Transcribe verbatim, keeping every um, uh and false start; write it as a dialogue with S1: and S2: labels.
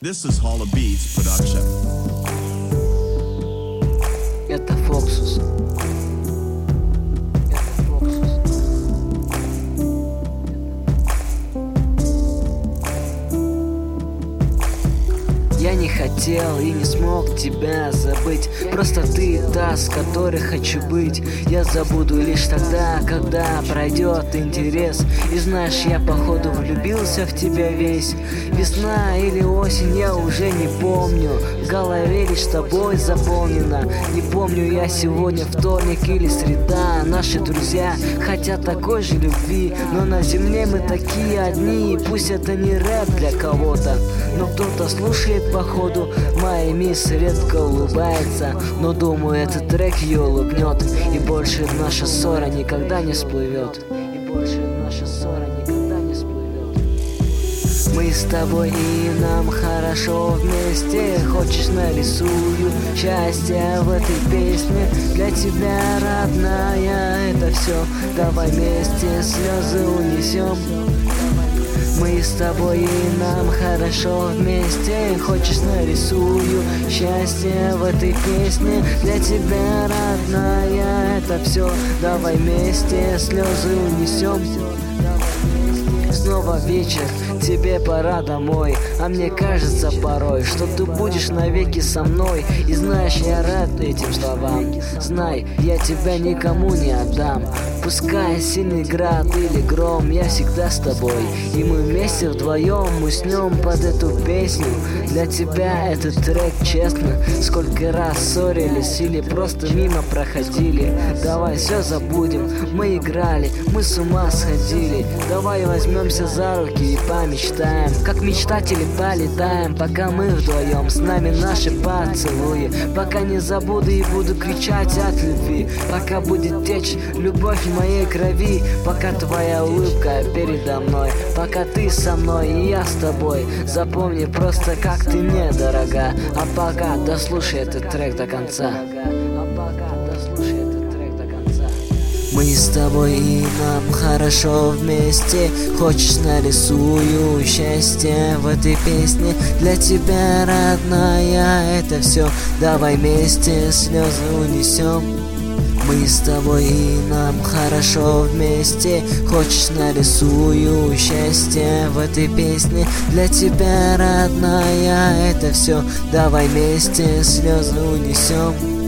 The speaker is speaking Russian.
S1: This is Hall of Beats production.
S2: Это Фоксус. Это Фоксус. Я не хотел и не смог тебя забыть. Просто ты та, с которой хочу быть. Я забуду лишь тогда, когда пройдет интерес. И знаешь, я походу влюбился в тебя весь. Весна или осень, я уже не помню. В голове лишь тобой заполнено. Не помню я сегодня вторник или среда. Наши друзья хотят такой же любви, но на земле мы такие одни. И пусть это не рэп для кого-то, но кто-то слушает походу. Моя мисс редко улыбается, но думаю, этот трек ее улыбнет. И больше наша ссора никогда не всплывет. И больше наша ссора никогда не всплывет. Мы с тобой и нам хорошо вместе. Хочешь, нарисую счастье в этой песне. Для тебя, родная, это все. Давай вместе слезы унесем. Мы с тобой и нам хорошо вместе. Хочешь, нарисую счастье в этой песне. Для тебя, родная, это все. Давай вместе слезы унесем. Снова вечер, тебе пора домой. А мне кажется порой, что ты будешь навеки со мной. И знаешь, я рад этим словам. Знай, я тебя никому не отдам. Пускай сильный град или гром, я всегда с тобой. И мы вместе вдвоем уснем под эту песню. Для тебя этот трек, честно. Сколько раз ссорились или просто мимо проходили. Давай все забудем, мы играли, мы с ума сходили. Давай возьмемся за руки и помечтаем. Как мечтатели полетаем, пока мы вдвоем. С нами наши поцелуи. Пока не забуду и буду кричать от любви. Пока будет течь любовь в моей крови. Пока твоя улыбка передо мной. Пока ты со мной и я с тобой. Запомни просто, как ты мне дорога. А пока дослушай этот трек до конца. А пока дослушай этот трек до конца. Мы с тобой и нам хорошо вместе. Хочешь, нарисую счастье в этой песне. Для тебя, родная, это все. Давай вместе слезы унесем. Мы с тобой и нам хорошо вместе. Хочешь, нарисую счастье в этой песне. Для тебя, родная, это все. Давай вместе слезы унесем.